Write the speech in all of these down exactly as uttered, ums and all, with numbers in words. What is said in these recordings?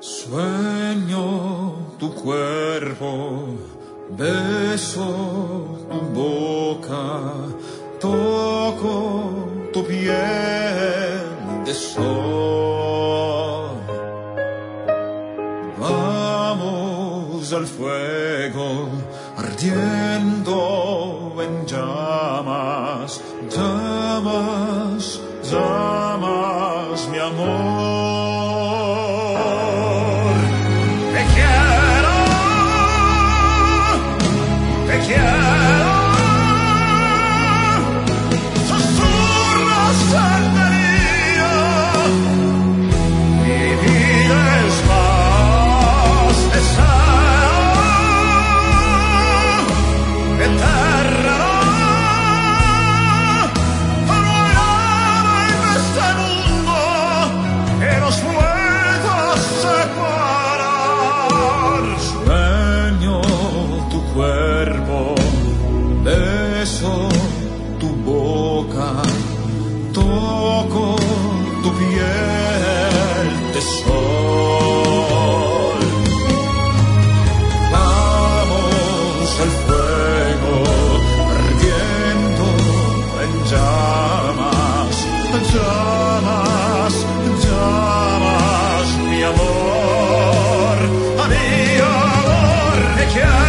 Sueño tu cuerpo, beso tu boca, toco tu piel de sol. Vamos al fuego, ardiendo en llamas, llamas, llamas, mi amor. Beso tu boca, toco tu piel de sol. Vamos al fuego, ardiendo en llamas, llamas, llamas, mi amor, mi amor, te quiero.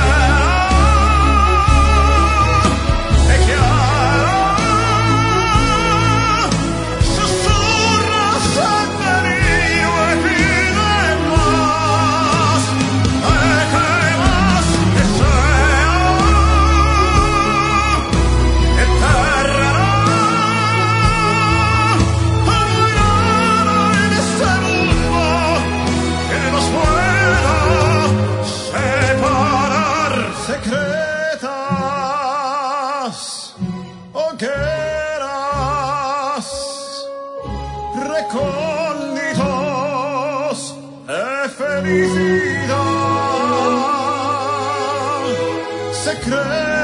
Hogueras, recónditos de felicidad secreta.